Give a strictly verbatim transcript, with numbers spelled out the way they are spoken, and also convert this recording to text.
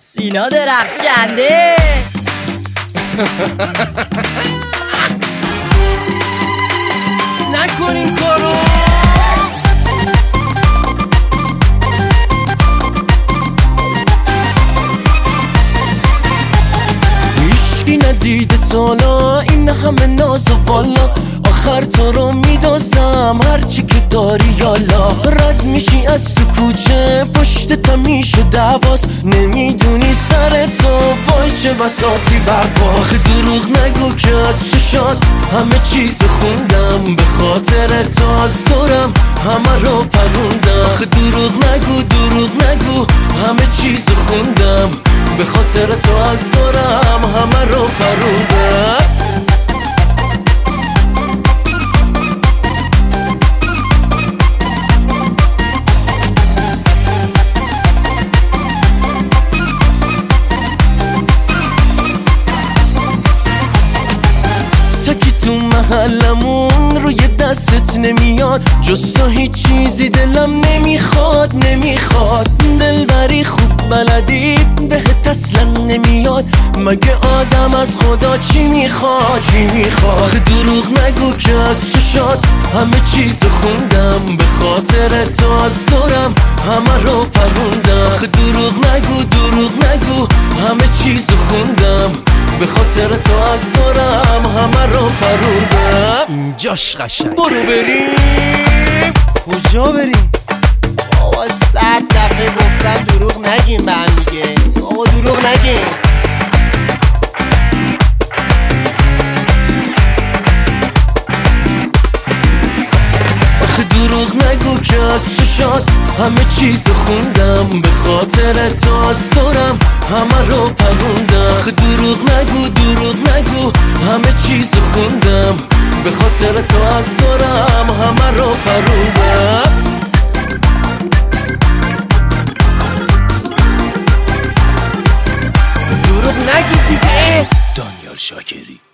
سینا درخشنده. نکن این کارو. هیچکی ندیده تالا این همه ناز و والا، آخر تو رو میدازم هرچی که داری یالا. رد میشی از تو کوچه پشت تا میشه دواست، نمیدونی سر تو وای چه بساطی برپاست. آخه دروغ نگو که از چشات همه چیز خوندم، به خاطر تو از دورم همه رو پروندم. آخه دروغ نگو دروغ نگو همه چیز خوندم، به خاطر تو از دورم همه رو پروندم. تو محلمون روی دستت نمیاد، جز تو هیچ چیزی دلم نمیخواد نمیخواد. دلبری خوب بلدی بهت اصلا نمیاد، مگه آدم از خدا چی میخواد چی میخواد. آخه دروغ نگو که از چشات همه چیز خوندم، به خاطر تو از دورم همه رو پروندم. آخه دروغ نگو دروغ نگو همه چیز خوندم، به خاطر تو از دورم همه رو پروندم. اینجاش قشنگ. برو بریم. کجا بریم؟ بابا صد دفعه گفتم دروغ نگیم به هم دیگه. بابا دروغ نگیم. دروغ نگو که از چشات همه چیز خوندم، به خاطر تو از دورم همه رو پروندم. آخه دروغ نگو دروغ نگو همه چیز خوندم، به خاطر تو از دورم همه رو پروندم. دروغ نگی دیگه. دانیال شاکری.